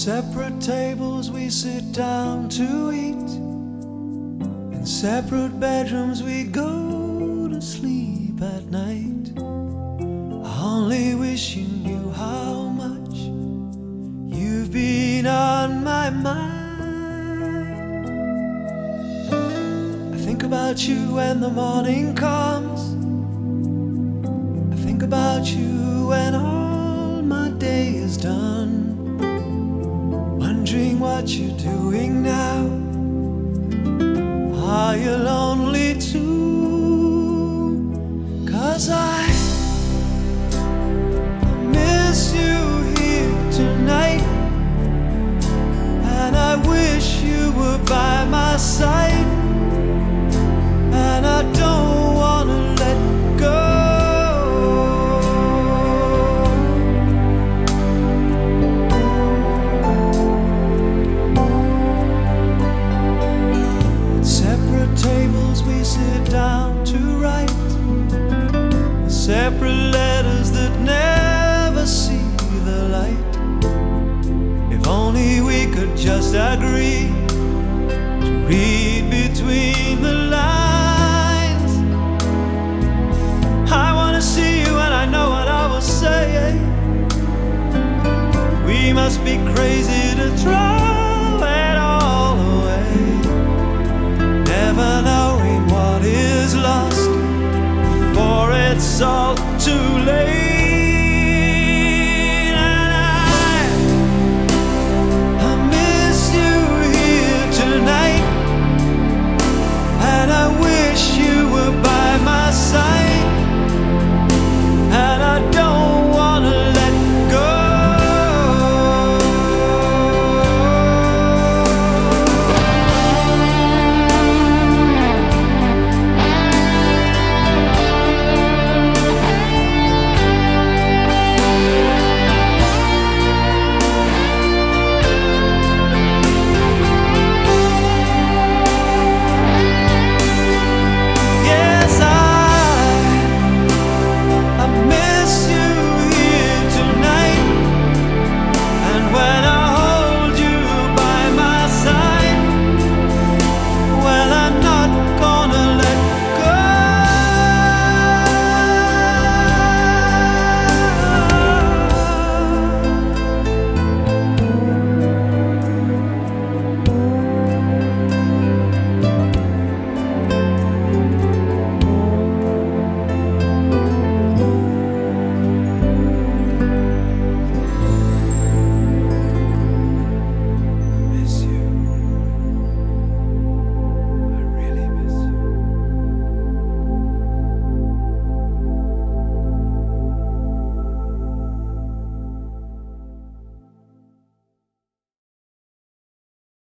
separate tables we sit down to eat. In separate bedrooms we go to sleep at night. I only wish you knew how much you've been on my mind. I think about you when the morning comes. I think about you when all my day is done. Wondering what you're doing now. Are you lonely too? 'Cause I miss you here tonight, and I wish you were by my side, and I don't wanna let go. Tables we sit down to write, separate letters that never see the light. If only we could just agree to read between the lines. I wanna see you and I know what I will say. We must be crazy to throw it all away, never knowing what is lost, for it's all too